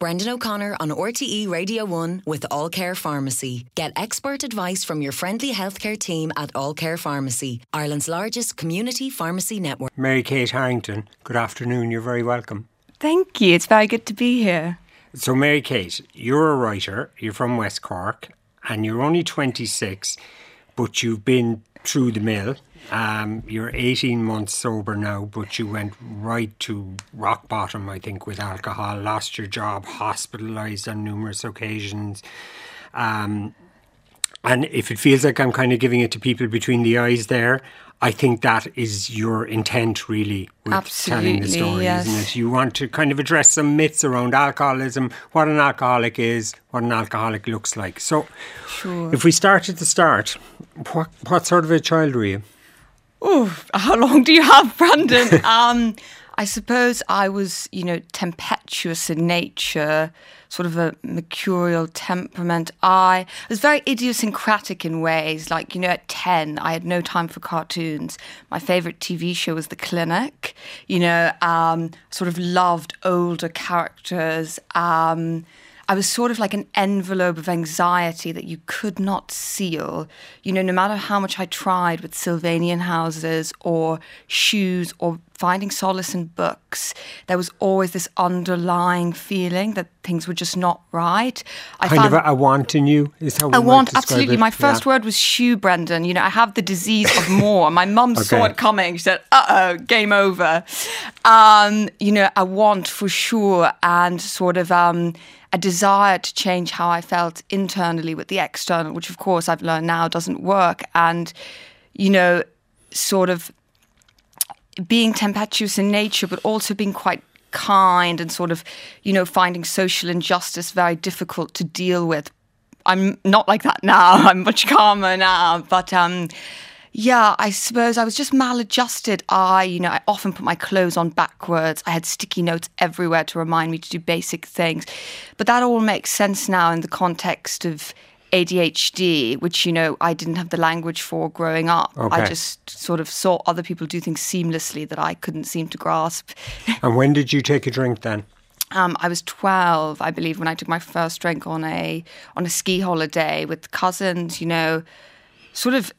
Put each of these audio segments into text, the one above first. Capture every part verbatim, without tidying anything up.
Brendan O'Connor on R T E Radio one with All Care Pharmacy. Get expert advice from your friendly healthcare team at All Care Pharmacy, Ireland's largest community pharmacy network. Mary-Kate Harrington, good afternoon. You're very welcome. Thank you. It's very good to be here. So, Mary-Kate, you're a writer. You're from West Cork, and you're only twenty-six, but you've been through the mill. Um, you're eighteen months sober now, but you went right to rock bottom, I think, with alcohol. Lost your job, hospitalised on numerous occasions. Um, and if it feels like I'm kind of giving it to people between the eyes there, I think that is your intent, really, with Absolutely, telling the story, yes. isn't it? You want to kind of address some myths around alcoholism, what an alcoholic is, what an alcoholic looks like. So, sure. If we start at the start, what, what sort of a child were you? Oh, how long do you have, Brandon? um, I suppose I was, you know, tempestuous in nature, sort of a mercurial temperament. I was very idiosyncratic in ways. Like, you know, at ten, I had no time for cartoons. My favourite T V show was The Clinic. You know, um, sort of loved older characters. Um, I was sort of like an envelope of anxiety that you could not seal. You know, no matter how much I tried with Sylvanian houses or shoes or finding solace in books, there was always this underlying feeling that things were just not right. I kind found of a, a want in you, is how we I might want, describe absolutely. it. My first Yeah. word was shoe, Brendan. You know, I have the disease of more. My mum Okay. saw it coming. She said, uh-oh, game over. Um, you know, I want for sure, and sort of um, a desire to change how I felt internally with the external, which of course I've learned now doesn't work. And, you know, sort of being tempestuous in nature, but also being quite kind and sort of, you know, finding social injustice very difficult to deal with. I'm not like that now. I'm much calmer now. But um, yeah, I suppose I was just maladjusted. I, you know, I often put my clothes on backwards. I had sticky notes everywhere to remind me to do basic things. But that all makes sense now in the context of A D H D, which, you know, I didn't have the language for growing up. Okay. I just sort of saw other people do things seamlessly that I couldn't seem to grasp. And when did you take a drink then? Um, I was twelve, I believe, when I took my first drink on a on a ski holiday with cousins, you know, sort of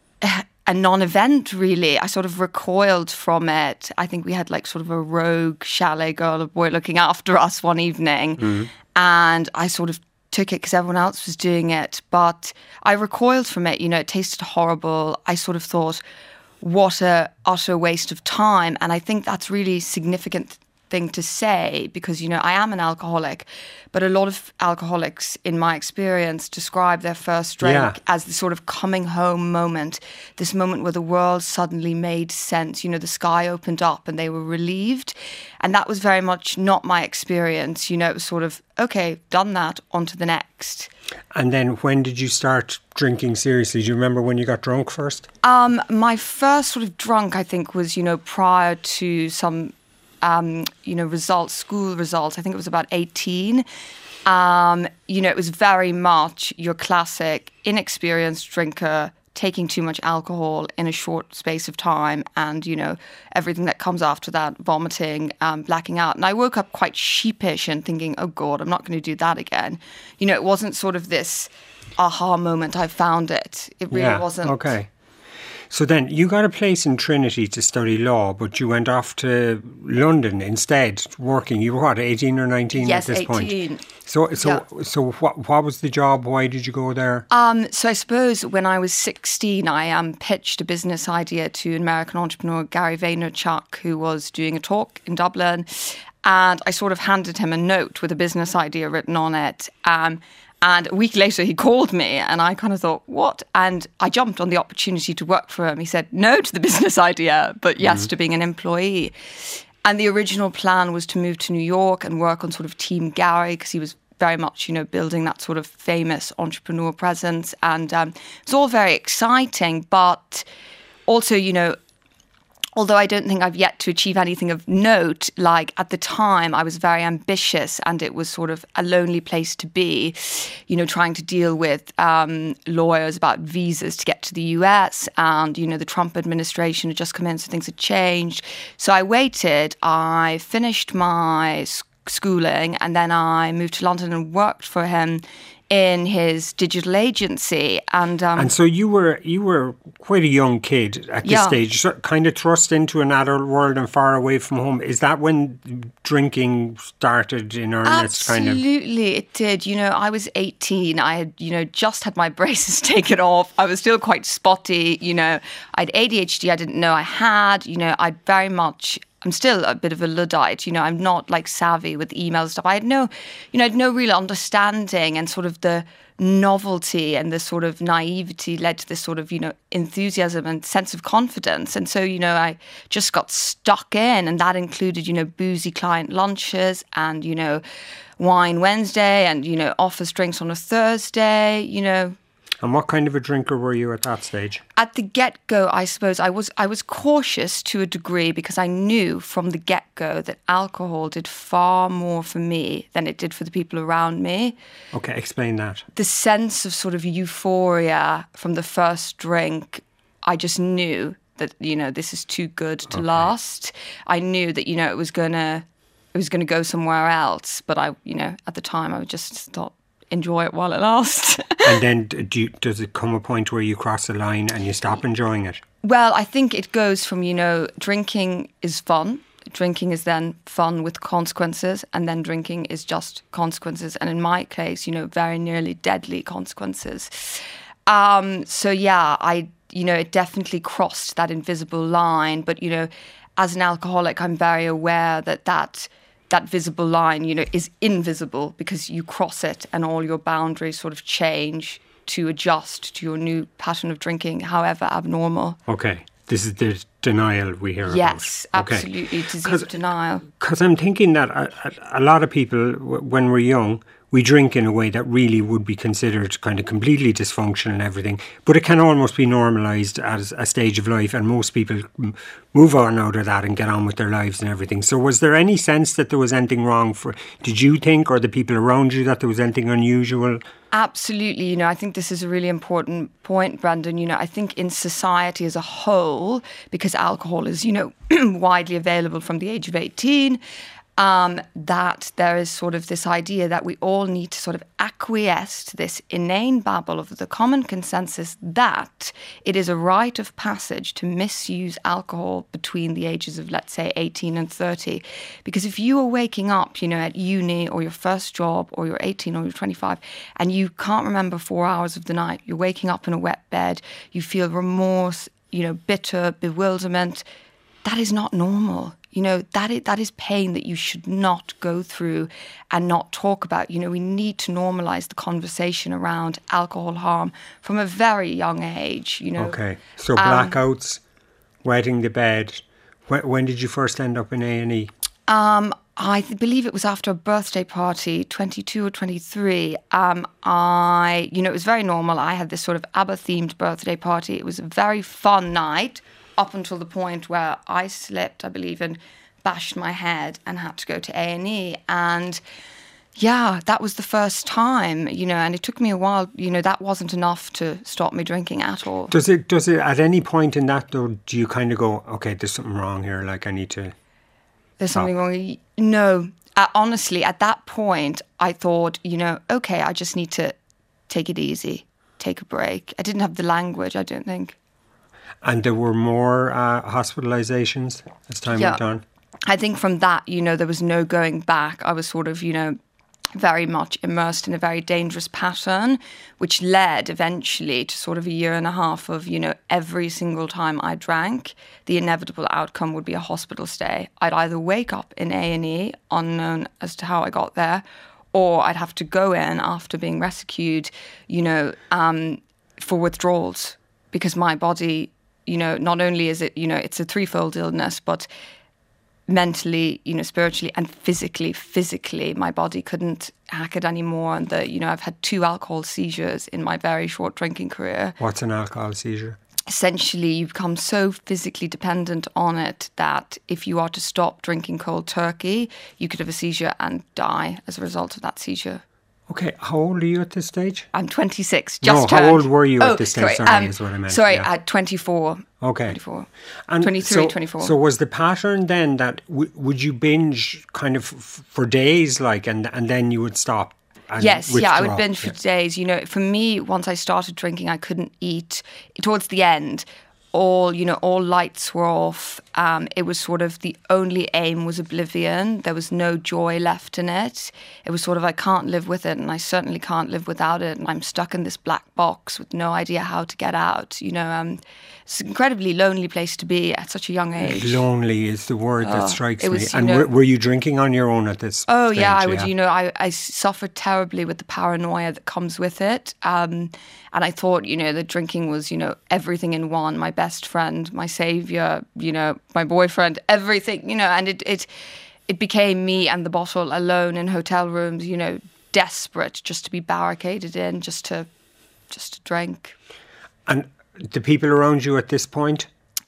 a non-event, really. I sort of recoiled from it. I think we had like sort of a rogue chalet girl or boy looking after us one evening. Mm-hmm. And I sort of took it because everyone else was doing it. But I recoiled from it. You know, it tasted horrible. I sort of thought, what a utter waste of time. And I think that's really significant thing to say because, you know, I am an alcoholic, but a lot of alcoholics, in my experience, describe their first drink Yeah. as the sort of coming home moment, this moment where the world suddenly made sense. You know, the sky opened up and they were relieved. And that was very much not my experience. You know, it was sort of, okay, done that, on to the next. And then when did you start drinking seriously? Do you remember when you got drunk first? Um, my first sort of drunk, I think, was, you know, prior to some Um, you know, results, school results. I think it was about eighteen. Um, you know, it was very much your classic inexperienced drinker taking too much alcohol in a short space of time and, you know, everything that comes after that, vomiting, um, blacking out. And I woke up quite sheepish and thinking, oh, God, I'm not going to do that again. You know, it wasn't sort of this aha moment, I found it. It really yeah. wasn't. Okay. So then you got a place in Trinity to study law, but you went off to London instead, working. You were what, eighteen or nineteen yes, at this eighteen. point? So, so, Yeah. so what? What was the job? Why did you go there? Um, so I suppose when I was sixteen, I um, pitched a business idea to an American entrepreneur, Gary Vaynerchuk, who was doing a talk in Dublin, and I sort of handed him a note with a business idea written on it. Um, And a week later, he called me and I kind of thought, what? And I jumped on the opportunity to work for him. He said no to the business idea, but yes mm-hmm. to being an employee. And the original plan was to move to New York and work on sort of Team Gary because he was very much, you know, building that sort of famous entrepreneur presence. And um, it was all very exciting, but also, you know, although I don't think I've yet to achieve anything of note, like at the time I was very ambitious and it was sort of a lonely place to be, you know, trying to deal with um, lawyers about visas to get to the U S and, you know, the Trump administration had just come in, so things had changed. So I waited. I finished my schooling, and then I moved to London and worked for him in his digital agency. And um, and so you were you were quite a young kid at this Yeah. stage, so kind of thrust into an adult world and far away from home. Is that when drinking started in earnest? Kind of. Absolutely, it did. You know, I was eighteen. I had, you know, just had my braces taken off. I was still quite spotty. You know, I had A D H D I didn't know I had. You know, I very much... I'm still a bit of a Luddite, you know, I'm not like savvy with email stuff. I had no, you know, I had no real understanding, and sort of the novelty and the sort of naivety led to this sort of, you know, enthusiasm and sense of confidence. And so, you know, I just got stuck in, and that included, you know, boozy client lunches and, you know, wine Wednesday and, you know, office drinks on a Thursday, you know. And what kind of a drinker were you at that stage? At the get-go, I suppose I was I was cautious to a degree, because I knew from the get-go that alcohol did far more for me than it did for the people around me. Okay, explain that. The sense of sort of euphoria from the first drink, I just knew that, you know, this is too good to Okay. last. I knew that, you know, it was gonna it was gonna go somewhere else. But I, you know, at the time I just thought, enjoy it while it lasts. And then do you, does it come a point where you cross the line and you stop enjoying it? Well, I think it goes from, you know, drinking is fun. Drinking is then fun with consequences, and then drinking is just consequences. And in my case, you know, very nearly deadly consequences. Um, so, yeah, I, you know, it definitely crossed that invisible line. But, you know, as an alcoholic, I'm very aware that that... that visible line, you know, is invisible, because you cross it and all your boundaries sort of change to adjust to your new pattern of drinking, however abnormal. Okay. This is the denial we hear Yes, about. Okay. absolutely, disease of denial. Because I'm thinking that a, a, a lot of people, w- when we're young, we drink in a way that really would be considered kind of completely dysfunctional and everything, but it can almost be normalised as a stage of life, and most people m- move on out of that and get on with their lives and everything. So was there any sense that there was anything wrong for, did you think, or the people around you, that there was anything unusual? Absolutely. You know, I think this is a really important point, Brandon. You know, I think in society as a whole, because alcohol is, you know, widely available from the age of eighteen, Um, that there is sort of this idea that we all need to sort of acquiesce to this inane babble of the common consensus that it is a rite of passage to misuse alcohol between the ages of, let's say, eighteen and thirty. Because if you are waking up, you know, at uni or your first job, or you're eighteen or you're twenty-five, and you can't remember four hours of the night, you're waking up in a wet bed, you feel remorse, you know, bitter, bewilderment, that is not normal. You know, that is, that is pain that you should not go through and not talk about. You know, we need to normalise the conversation around alcohol harm from a very young age, you know. Okay. So Um, blackouts, wetting the bed. When, when did you first end up in A and E? Um, I th- believe it was after a birthday party, twenty-two or twenty-three. Um, I, you know, it was very normal. I had this sort of ABBA-themed birthday party. It was a very fun night, up until the point where I slipped, I believe, and bashed my head and had to go to A and E. And yeah, that was the first time, you know, and it took me a while. You know, that wasn't enough to stop me drinking at all. Does it, does it, at any point in that though, do you kind of go, okay, there's something wrong here, like I need to... There's something wrong. No, uh, honestly, at that point, I thought, you know, okay, I just need to take it easy, take a break. I didn't have the language, I don't think. And there were more uh, hospitalisations as time Yeah. went on? I think from that, you know, there was no going back. I was sort of, you know, very much immersed in a very dangerous pattern, which led eventually to sort of a year and a half of, you know, every single time I drank, the inevitable outcome would be a hospital stay. I'd either wake up in A and E, unknown as to how I got there, or I'd have to go in after being rescued, you know, um, for withdrawals, because my body, you know, not only is it, you know, it's a threefold illness, but mentally, you know, spiritually and physically, physically, my body couldn't hack it anymore. And, the, you know, I've had two alcohol seizures in my very short drinking career. What's an alcohol seizure? Essentially, you become so physically dependent on it that if you are to stop drinking cold turkey, you could have a seizure and die as a result of that seizure. Okay, how old are you at this stage? I'm twenty-six, just No, turned. how old were you oh, at this sorry, stage? Sorry, um, is what I meant. Sorry, yeah. at twenty-four. Okay. twenty-four. And twenty-three, so, twenty-four. So was the pattern then that w- would you binge kind of f- for days, like, and and then you would stop? And yes, withdraw? yeah, I would binge yeah. for days. You know, for me, once I started drinking, I couldn't eat. Towards the end, all, you know, all lights were off. Um, it was sort of the only aim was oblivion. There was no joy left in it. It was sort of, I can't live with it, and I certainly can't live without it. And I'm stuck in this black box with no idea how to get out. You know, um, it's an incredibly lonely place to be at such a young age. Lonely is the word that strikes it was, me. And you know- were, were you drinking on your own at this Oh, stage? yeah, I would, you know, I, I suffered terribly with the paranoia that comes with it. Um, and I thought, you know, that drinking was, you know, everything in one, my best friend, my savior, you know, my boyfriend, everything, you know, and it, it, it became me and the bottle alone in hotel rooms, you know, desperate just to be barricaded in, just to, just to drink. And the people around you at this point?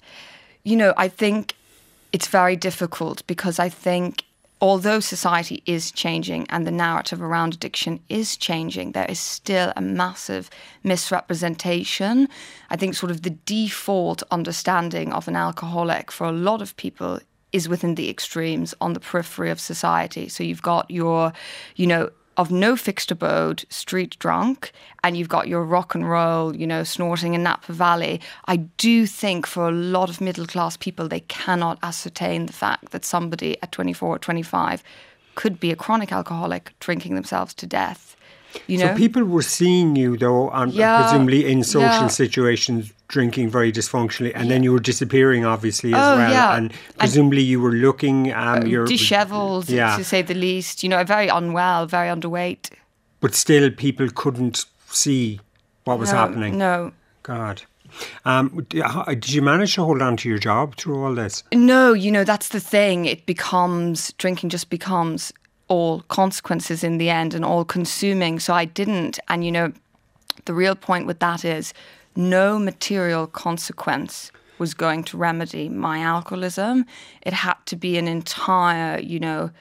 You know, I think it's very difficult because I think although society is changing and the narrative around addiction is changing, there is still a massive misrepresentation. I think sort of the default understanding of an alcoholic for a lot of people is within the extremes on the periphery of society. So you've got your, you know, of no fixed abode, street drunk, and you've got your rock and roll, you know, snorting in Napa Valley. I do think for a lot of middle class people, they cannot ascertain the fact that somebody at twenty-four or twenty-five could be a chronic alcoholic drinking themselves to death. You know? So people were seeing you, though, and Yeah, presumably in social yeah. situations, drinking very dysfunctionally, and then you were disappearing, obviously, as Oh, well. yeah. And presumably you were looking... Um, your, Dishevelled, yeah. to say the least. You know, very unwell, very underweight. But still, people couldn't see what was No, happening. No. God. Um, d- how- did you manage to hold on to your job through all this? No, you know, that's the thing. It becomes, drinking just becomes all consequences in the end and all consuming. So I didn't. And, you know, the real point with that is no material consequence was going to remedy my alcoholism. It had to be an entire, you know,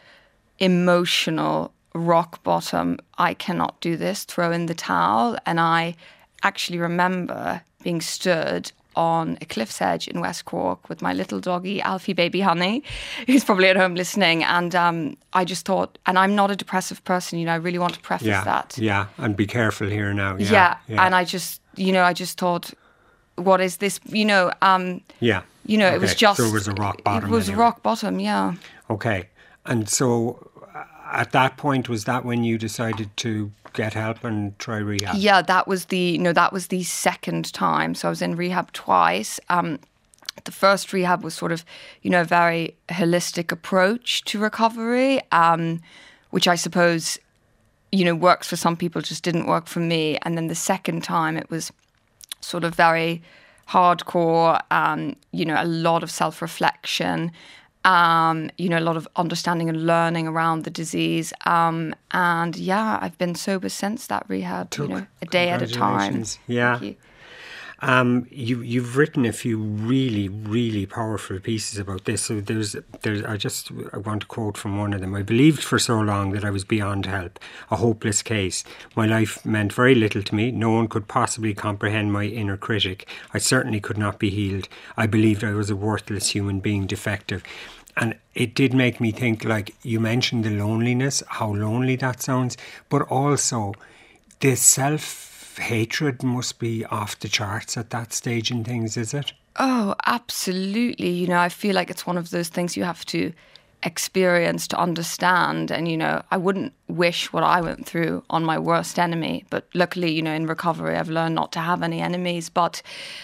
emotional rock bottom. I cannot do this, throw in the towel. And I actually remember being stood on a cliff's edge in West Cork with my little doggy, Alfie Baby Honey, who's probably at home listening. And um, I just thought, and I'm not a depressive person, you know, I really want to preface Yeah, that. yeah, and be careful here now. Yeah, Yeah, yeah. and I just, you know, I just thought, what is this? You know, um, yeah. you know, Okay, it was just... so it was a rock bottom It was anyway. rock bottom, yeah. Okay. And so uh, at that point, was that when you decided to get help and try rehab? Yeah, that was the, no, that was the second time. So I was in rehab twice. Um, the first rehab was sort of, you know, a very holistic approach to recovery, um, which I suppose, you know, works for some people, just didn't work for me. And then the second time it was sort of very hardcore, um, you know, a lot of self-reflection, um, you know, a lot of understanding and learning around the disease. Um, and yeah, I've been sober since that rehab, you know, a day at a time. Congratulations. Yeah. Thank you. Um, you, you've written a few really, really powerful pieces about this. So there's, there's, I just I want to quote from one of them. I believed for so long that I was beyond help, a hopeless case. My life meant very little to me. No one could possibly comprehend my inner critic. I certainly could not be healed. I believed I was a worthless human being, defective. And it did make me think, like, you mentioned the loneliness, how lonely that sounds, but also the self hatred must be off the charts at that stage in things, is it? Oh, absolutely. You know, I feel like it's one of those things you have to experience to understand. And, you know, I wouldn't wish what I went through on my worst enemy. But luckily, you know, in recovery, I've learned not to have any enemies. But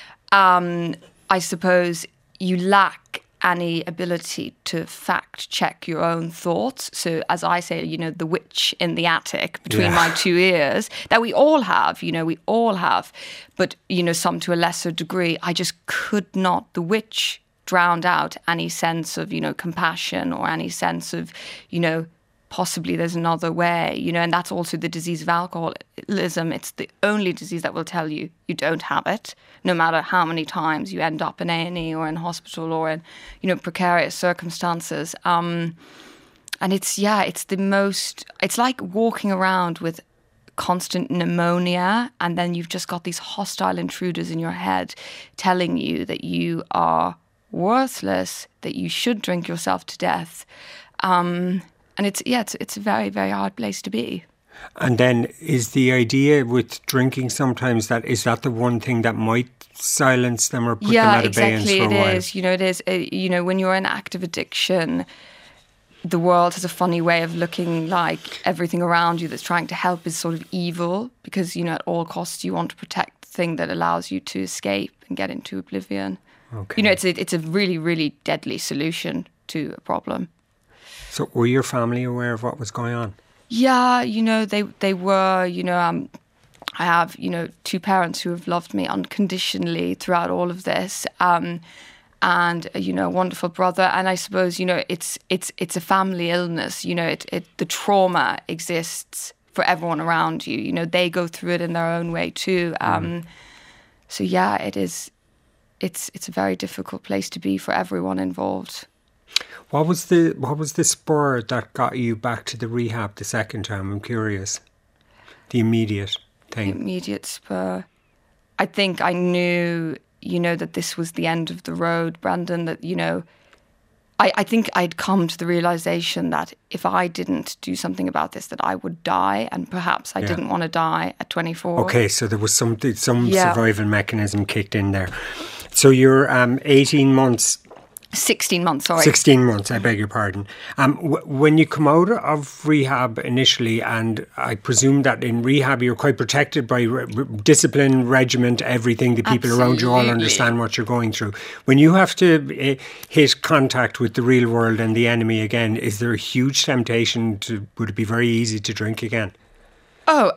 um, I suppose you lack any ability to fact check your own thoughts. So as I say, you know, the witch in the attic between Yeah. my two ears that we all have, you know, we all have, but, you know, some to a lesser degree. I just could not, the witch drowned out any sense of, you know, compassion or any sense of, you know, possibly there's another way, you know, and that's also the disease of alcoholism. It's the only disease that will tell you you don't have it, no matter how many times you end up in A and E or in hospital or in, you know, precarious circumstances. Um, and it's, yeah, it's the most, it's like walking around with constant pneumonia, and then you've just got these hostile intruders in your head telling you that you are worthless, that you should drink yourself to death. Um, and it's, yeah, it's, it's a very, very hard place to be. And then is the idea with drinking sometimes that, is that the one thing that might silence them or put yeah, them at abeyance exactly, for a while? it is. You know, it is. Uh, you know, when you're in active addiction, the world has a funny way of looking like everything around you that's trying to help is sort of evil, because, you know, at all costs you want to protect the thing that allows you to escape and get into oblivion. Okay. You know, it's a, it's a really, really deadly solution to a problem. So were your family aware of what was going on? Yeah, you know, they they were, you know, um, I have, you know, two parents who have loved me unconditionally throughout all of this, um, and, you know, a wonderful brother. And I suppose, you know, it's it's it's a family illness, you know, it, it the trauma exists for everyone around you. You know, they go through it in their own way too. Um, mm. So, yeah, it is, it's it's a very difficult place to be for everyone involved. What was the what was the spur that got you back to the rehab the second time? I'm curious. The immediate thing. The immediate spur. I think I knew, you know, that this was the end of the road, Brandon, that, you know, I, I think I'd come to the realization that if I didn't do something about this, that I would die, and perhaps I yeah. didn't want to die at twenty-four. Okay, so there was some, some yeah. survival mechanism kicked in there. So you're um, eighteen months... sixteen months, sorry. sixteen months, I beg your pardon. Um, w- when you come out of rehab initially, and I presume that in rehab you're quite protected by re- re- discipline, regiment, everything, the people Absolutely. around you all understand what you're going through. When you have to uh, hit contact with the real world and the enemy again, is there a huge temptation to, would it be very easy to drink again? Oh,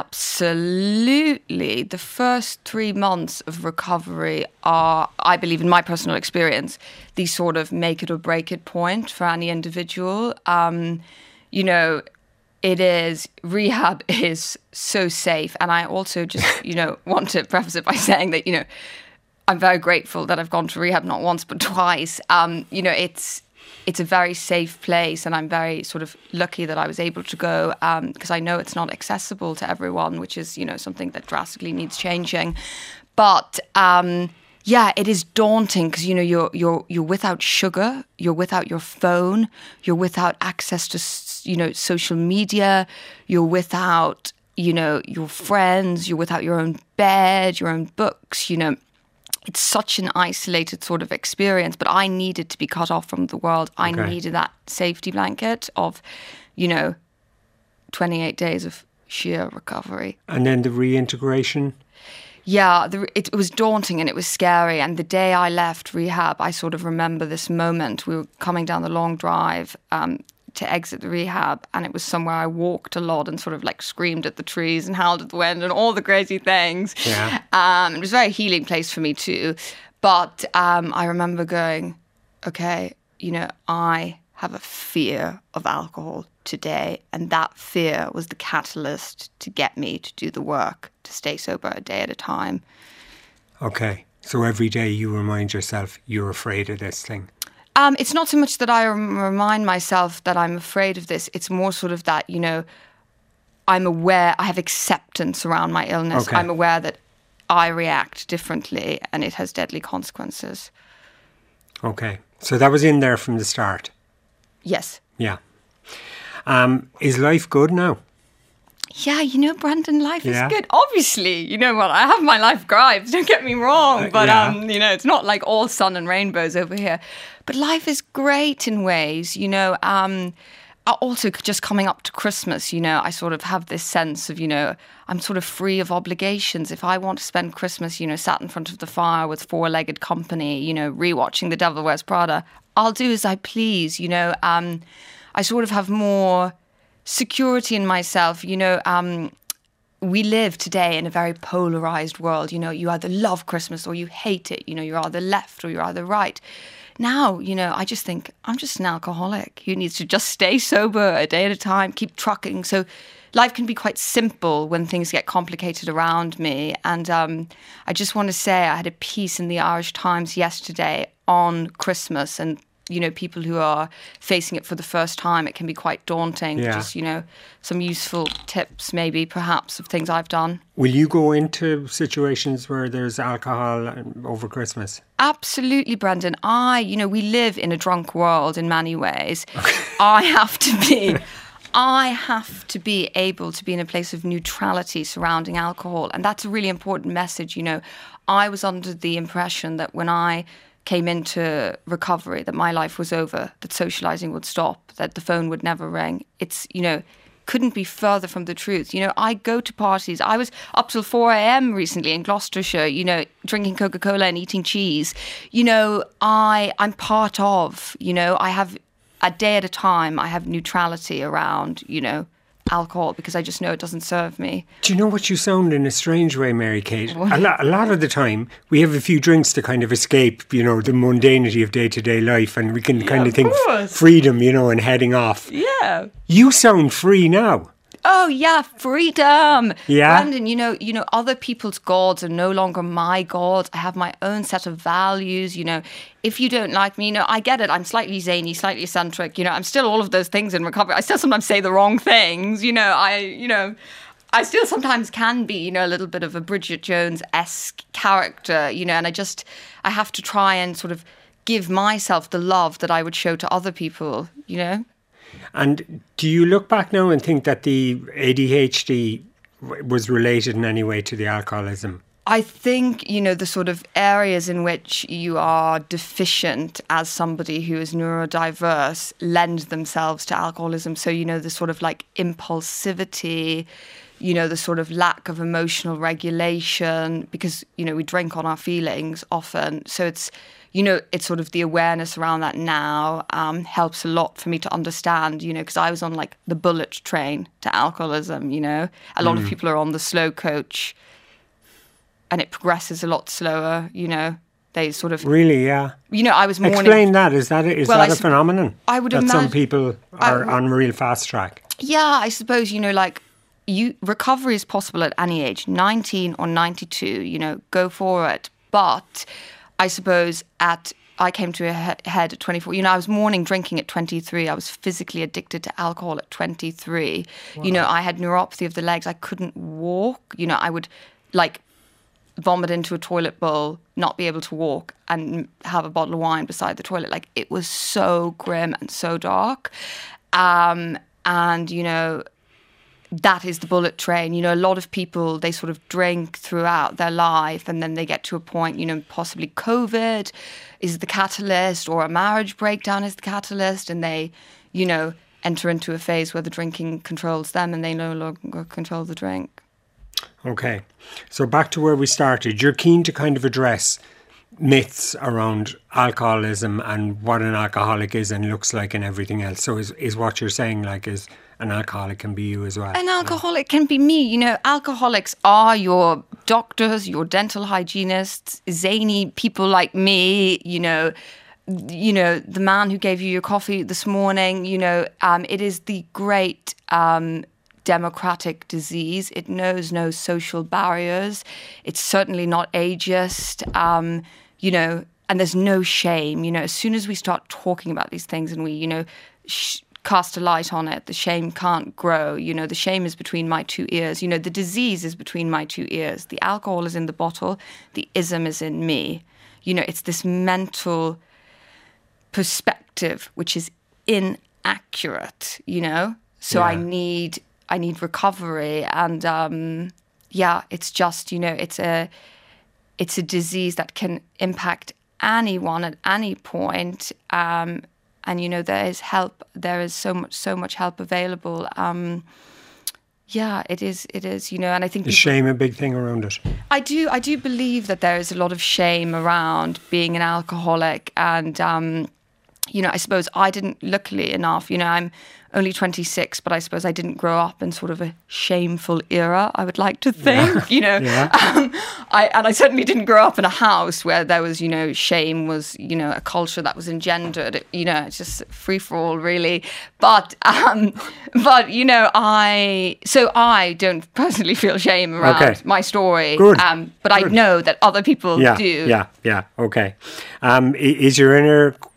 absolutely. The first three months of recovery are, I believe, in my personal experience, the sort of make it or break it point for any individual. Um, you know, it is, rehab is so safe. And I also just, you know, want to preface it by saying that, you know, I'm very grateful that I've gone to rehab not once but twice. Um, you know, it's, It's a very safe place, and I'm very sort of lucky that I was able to go, because um, I know it's not accessible to everyone, which is, you know, something that drastically needs changing. But um, yeah, it is daunting because, you know, you're you're you're without sugar, you're without your phone, you're without access to, you know, social media, you're without, you know, your friends, you're without your own bed, your own books, you know. It's such an isolated sort of experience, but I needed to be cut off from the world. I okay. needed that safety blanket of, you know, twenty-eight days of sheer recovery. And then the reintegration? Yeah, the, it was daunting and it was scary. And the day I left rehab, I sort of remember this moment. We were coming down the long drive um, to exit the rehab, and it was somewhere I walked a lot and sort of like screamed at the trees and howled at the wind and all the crazy things. Yeah. Um, it was a very healing place for me too. But um, I remember going, okay, you know, I have a fear of alcohol today, and that fear was the catalyst to get me to do the work, to stay sober a day at a time. Okay, so every day you remind yourself you're afraid of this thing. Um, it's not so much that I rem- remind myself that I'm afraid of this. It's more sort of that, you know, I'm aware, I have acceptance around my illness. Okay. I'm aware that I react differently and it has deadly consequences. Okay, so that was in there from the start? Yes. Yeah. Um, is life good now? Yeah, you know, Brandon, life yeah. is good. Obviously, you know what, I have my life gripes, don't get me wrong, but, yeah. um, you know, it's not like all sun and rainbows over here. But life is great in ways, you know. Um, also, just coming up to Christmas, you know, I sort of have this sense of, you know, I'm sort of free of obligations. If I want to spend Christmas, you know, sat in front of the fire with four-legged company, you know, rewatching The Devil Wears Prada, I'll do as I please, you know. Um, I sort of have more security in myself, you know. Um, we live today in a very polarized world. You know, you either love Christmas or you hate it. You know, you're either left or you're either right. Now, you know, I just think I'm just an alcoholic who needs to just stay sober a day at a time, keep trucking. So life can be quite simple when things get complicated around me. And um, I just want to say I had a piece in the Irish Times yesterday on Christmas and you know, people who are facing it for the first time, it can be quite daunting. Yeah. Just, you know, some useful tips maybe perhaps of things I've done. Will you go into situations where there's alcohol over Christmas? Absolutely, Brendan. I, you know, we live in a drunk world in many ways. I have to be... I have to be able to be in a place of neutrality surrounding alcohol. And that's a really important message. You know, I was under the impression that when I came into recovery, that my life was over, that socialising would stop, that the phone would never ring. It's, you know, couldn't be further from the truth. You know, I go to parties. I was up till four a.m. recently in Gloucestershire, you know, drinking Coca-Cola and eating cheese. You know, I, I'm part of, you know, I have... a day at a time, I have neutrality around, you know, alcohol because I just know it doesn't serve me. Do you know what you sound in a strange way, Mary-Kate? A, lo- a lot of the time, we have a few drinks to kind of escape, you know, the mundanity of day-to-day life, and we can Yeah, kind of of think course. freedom, you know, and heading off. Yeah. You sound free now. Oh yeah, freedom. Yeah. Brandon, you know, you know, other people's gods are no longer my gods. I have my own set of values. You know, if you don't like me, you know, I get it. I'm slightly zany, slightly eccentric. You know, I'm still all of those things in recovery. I still sometimes say the wrong things. You know, I, you know, I still sometimes can be, you know, a little bit of a Bridget Jones-esque character. You know, and I just, I have to try and sort of give myself the love that I would show to other people. You know. And do you look back now and think that the A D H D w- was related in any way to the alcoholism? I think, you know, the sort of areas in which you are deficient as somebody who is neurodiverse lend themselves to alcoholism. So, you know, the sort of like impulsivity, you know, the sort of lack of emotional regulation, because, you know, we drink on our feelings often. So it's, you know, it's sort of the awareness around that now um, helps a lot for me to understand, you know, because I was on like the bullet train to alcoholism, you know. A lot Mm. of people are on the slow coach and it progresses a lot slower, you know. They sort of... Really, yeah. You know, I was mourning... Explain that. Is that a, is Well, that I a sup- phenomenon? I would that some imagine- people are I- on real fast track. Yeah, I suppose, you know, like, you recovery is possible at any age, nineteen or ninety-two, you know, go for it. But I suppose at... I came to a he- head at twenty-four. You know, I was morning drinking at twenty-three. I was physically addicted to alcohol at twenty-three. Wow. You know, I had neuropathy of the legs. I couldn't walk. You know, I would, like... vomit into a toilet bowl, not be able to walk, and have a bottle of wine beside the toilet. Like, it was so grim and so dark. Um, and, you know, that is the bullet train. You know, a lot of people, they sort of drink throughout their life and then they get to a point, you know, possibly COVID is the catalyst or a marriage breakdown is the catalyst, and they, you know, enter into a phase where the drinking controls them and they no longer control the drink. Okay. So back to where we started. You're keen to kind of address myths around alcoholism and what an alcoholic is and looks like and everything else. So is, is what you're saying, like, is an alcoholic can be you as well? An alcoholic can be me. You know, alcoholics are your doctors, your dental hygienists, zany people like me, you know, you know, the man who gave you your coffee this morning. You know, um, it is the great... Um, democratic disease. It knows no social barriers. It's certainly not ageist, um, you know, and there's no shame. You know, as soon as we start talking about these things and we, you know, sh- cast a light on it, the shame can't grow. You know, the shame is between my two ears. You know, the disease is between my two ears. The alcohol is in the bottle. The ism is in me. You know, it's this mental perspective which is inaccurate, you know? So Yeah. I need... I need recovery, and um, yeah, it's just, you know, it's a it's a disease that can impact anyone at any point, um, and you know there is help. There is so much so much help available. Um, yeah, it is. It is. You know, and I think Is people, shame a big thing around it? I do. I do believe that there is a lot of shame around being an alcoholic, and um, you know, I suppose I didn't. Luckily enough, you know, I'm only twenty-six, but I suppose I didn't grow up in sort of a shameful era, I would like to think, yeah. you know. Yeah. Um, I, and I certainly didn't grow up in a house where there was, you know, shame was, you know, a culture that was engendered. It, you know, it's just free for all, really. But, um, but you know, I, so I don't personally feel shame around Okay. my story. Good. Um, but Good. I know that other people Yeah, do. yeah, yeah. Okay. Um, i- is your inner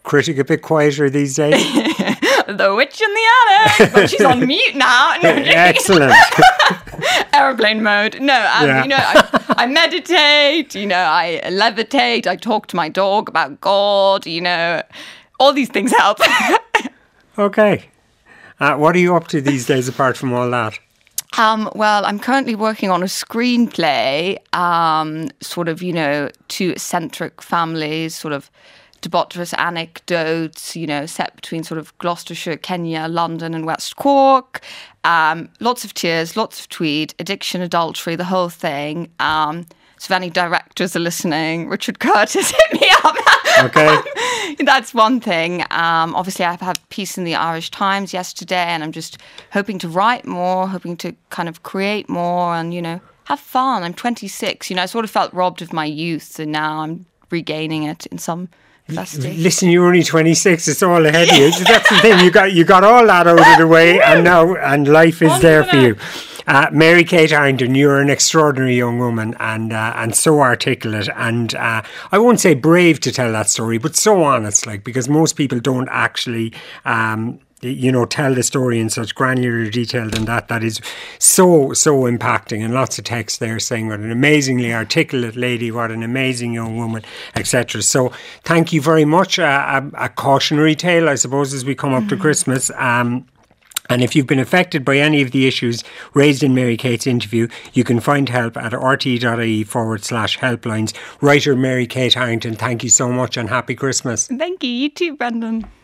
critic a bit quieter these days? The witch in the attic, but she's on mute now. No, excellent. Airplane mode. No, um, Yeah. you know, I, I meditate. You know, I levitate. I talk to my dog about God. You know, all these things help. Okay. Uh, what are you up to these days apart from all that? Um, well, I'm currently working on a screenplay, um, sort of, you know, two eccentric families, sort of debaucherous anecdotes, you know, set between sort of Gloucestershire, Kenya, London and West Cork. Um, lots of tears, lots of tweed, addiction, adultery, the whole thing. Um, so if any directors are listening, Richard Curtis, hit me up. Okay. That's one thing. Um, obviously, I've had a piece in the Irish Times yesterday, and I'm just hoping to write more, hoping to kind of create more and, you know, have fun. I'm twenty-six. You know, I sort of felt robbed of my youth, and now I'm regaining it in some capacity. Listen, you're only twenty-six. It's all ahead of you. That's the thing. You got you got all that out of the way, and now and life is there for you. Uh, Mary Kate Harrington, you're an extraordinary young woman and uh, and so articulate and uh, I won't say brave to tell that story, but so honest, like, because most people don't actually um, you know, tell the story in such granular detail than that. That is so, so impacting, and lots of text there saying what an amazingly articulate lady, what an amazing young woman, et cetera. So thank you very much. Uh, a, a cautionary tale, I suppose, as we come up to Christmas. Um, And if you've been affected by any of the issues raised in Mary Kate's interview, you can find help at rte.ie forward slash helplines. Writer Mary Kate Harrington, thank you so much and happy Christmas. Thank you. You too, Brendan.